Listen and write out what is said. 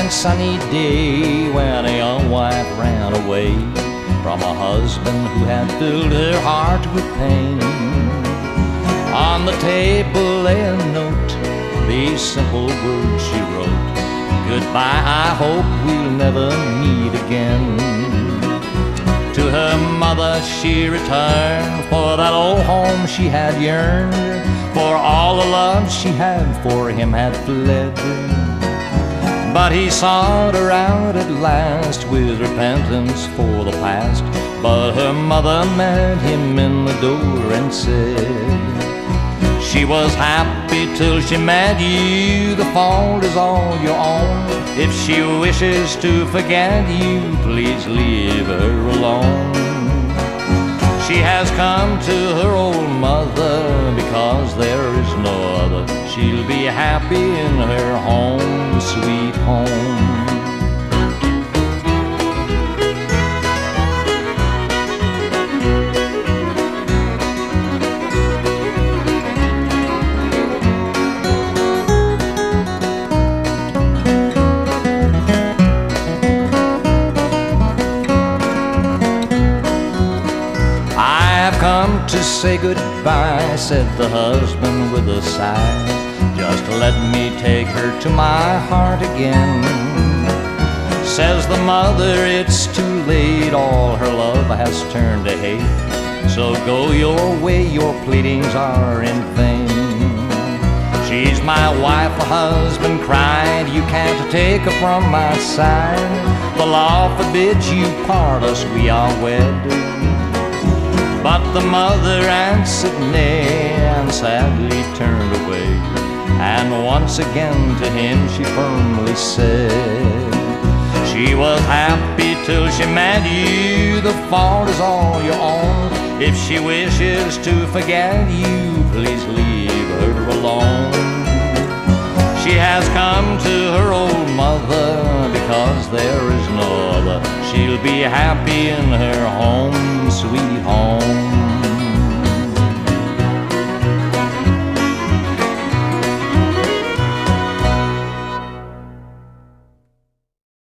and sunny day when a young wife ran away from a husband who had filled her heart with pain. On the table lay a note, these simple words she wrote: "Goodbye, I hope we'll never meet again." To her mother she returned, for that old home she had yearned, for all the love she had for him had fled. But he sought her out at last with repentance for the past. But her mother met him in the door and said, "She was happy till she met you, the fault is all your own. If she wishes to forget you, please leave her alone. She has come to her old mother because there is no other. She'll be happy in her home, sweet home." "I've come to say goodbye," said the husband with a sigh. "Just let me take her to my heart again." Says the mother, "It's too late, all her love has turned to hate. So go your way, your pleadings are in vain. She's my wife," the husband cried, "you can't take her from my side. The law forbids you part us, we are wed." But the mother answered nay, and sadly turned away. And once again to him she firmly said, "She was happy till she met you, the fault is all your own. If she wishes to forget you, please leave her alone. She has come to her old mother because there is no other. She'll be happy in her home,